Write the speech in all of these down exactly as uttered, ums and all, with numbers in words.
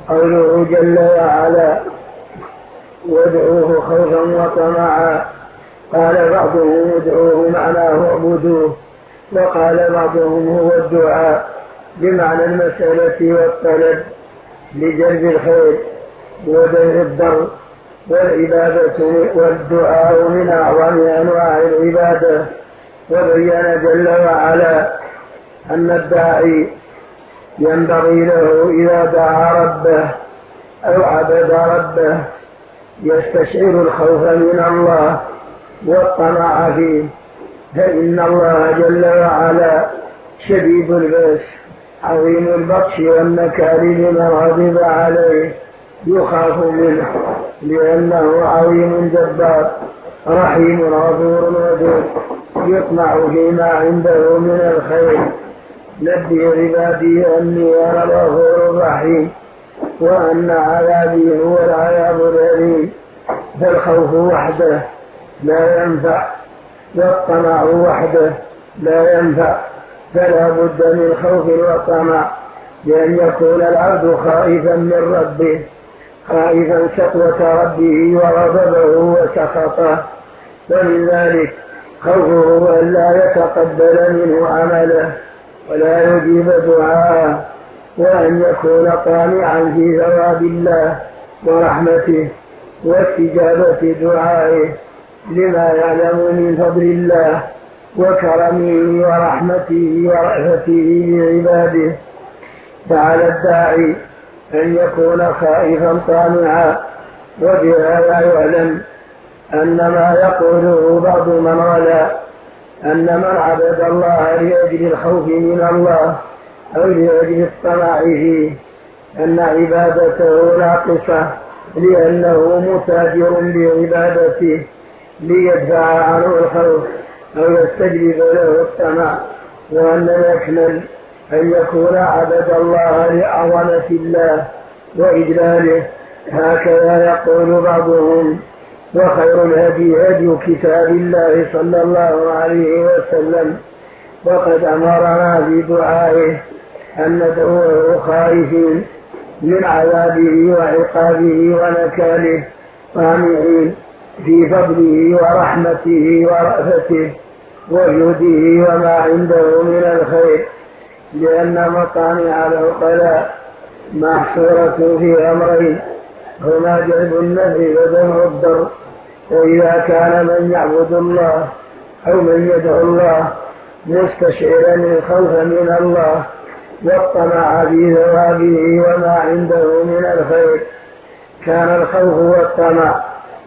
قوله جل وعلا وادعوه خوفا وطمعا. قال بعضهم ادعوه معناه اعبدوه، وقال بعضهم هو الدعاء بمعنى المسألة والطلب لجلب الخير ودفع الضر. والعبادة والدعاء من أعظم أنواع العبادة. وبين جل وعلا أن الداعي ينبغي له إذا دعا ربه أو عبد ربه يستشعر الخوف من الله والطمع فيه، فإن الله جل وعلا شديد البأس عظيم البطش والنكال لمن غضب عليه، يخاف منه لأنه عظيم جبار رحيم غفور ودود، يطمع فيما عنده من الخير. نبئ عبادي أني أنا الغفور الرحيم وأن عذابي هو العذاب الأليم. فالخوف وحده لا ينفع، والطمع وحده لا ينفع، فلا بد من خوف وطمع، لأن يكون العبد خائفا من ربه، خائفا سطوة ربه وغضبه وسخطه. ومن ذلك خوفه أن لا يتقبل منه عمله ولا يجيب دعاءه، وأن يكون طامعا في ثواب الله ورحمته واستجابة دعائه، لما يعلم من فضل الله وكرمه ورحمته ورأفته بعباده. فعلى الداعي أن يكون خائفا طامعا. وبهذا يعلم أن ما يقوله بعض من غلا أن من عبد الله لأجل الخوف من الله أو لأجل الطمع فيه أن عبادته ناقصة، لأنه متاجر بعبادته ليدفع عنه الخوف أو يستجلب له الطمع، وأن يكمل أن يكون عبد الله لعظمة الله وإجلاله. هكذا يقول بعضهم. وخير الهدي هدي كتاب الله صلى الله عليه وسلم، وقد أمرنا في دعائه أن ندعوه خائفين من عذابه وعقابه ونكاله، طامعين في فضله ورحمته ورأفته وجوده وما عنده من الخير، لأن مطامع العقلاء محصورة في أمرين: هما جلب النفع ودفع الضر. وإذا كان من يعبد الله أو من يدعو الله مستشعرا الخوف من الله والطمع في ثوابه وما عنده من الخير، كان الخوف والطمع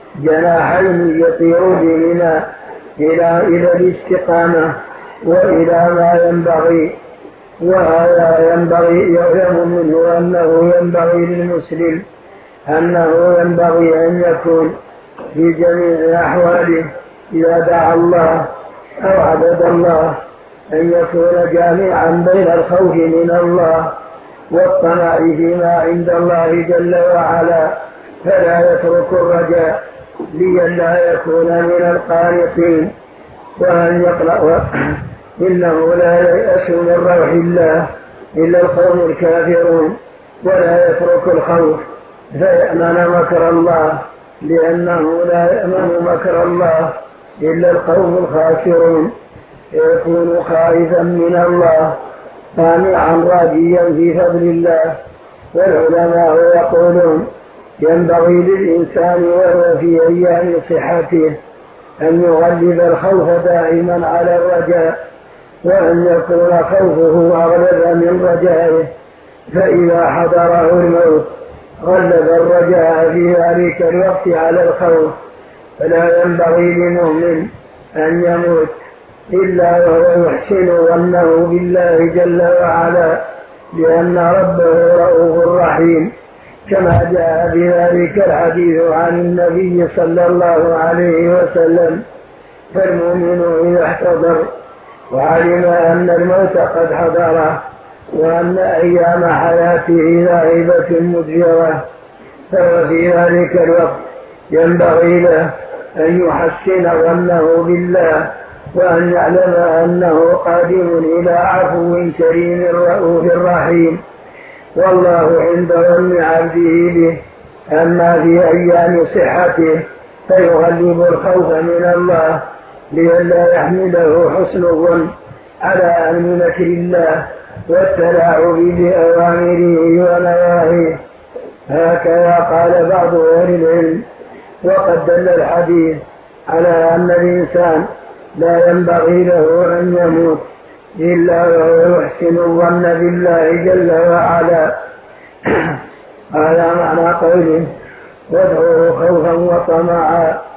جناحين يطير بهما إلى إلى الاستقامة وإلى ما ينبغي. وهذا ينبغي يعلم منه أنه ينبغي للمسلم أنه ينبغي أن يكون في جميع أحواله إذا دعا الله أو عبد الله أن يكون جامعا بين الخوف من الله والطمع فيما عند الله جل وعلا، فلا يترك الرجاء لئلا يكون من القانطين. وأن يقرأ إنه لا ييأس من روح الله إلا القوم الكافرون، ولا يترك الخوف فيأمن مكر الله، لأنه لا يأمن مكر الله إلا القوم الخاسرون. يكون خائفا من الله طامعا راجيا في فضل الله. والعلماء يقولون ينبغي للإنسان وهو في أيام صحته أن يغلب الخوف دائما على الرجاء، وأن يكون خوفه أغلب من رجائه، فإذا حضره الموت غلب الرجاء في ذلك الوقت على الخوف. فلا ينبغي لمؤمن أن يموت إلا وهو يحسن ظنه بالله جل وعلا، لأن ربه رؤوف رحيم، كما جاء بذلك الحديث عن النبي صلى الله عليه وسلم. فالمؤمن إذا احتضر وعلم أن الموت قد حضره وأن أيام حياته ذاهبة مدبرة، فهو في ذلك الوقت ينبغي له أن يحسن ظنه بالله، وأن يعلم أنه قادم إلى عفو كريم رؤوف رحيم. والله عند ظن عبده به. أما في أيام صحته فيغلب الخوف من الله لئلا يحمله حسن الظن على أمن مكر الله والتلاعب بأوامره ونواهيه. هكذا قال بعض أهل العلم. وقد دل الحديث على أن الإنسان لا ينبغي له أن يموت إلا وهو يحسن الظن بالله جل وعلا. هذا معنى قوله وادعوه خوفا وطمعا.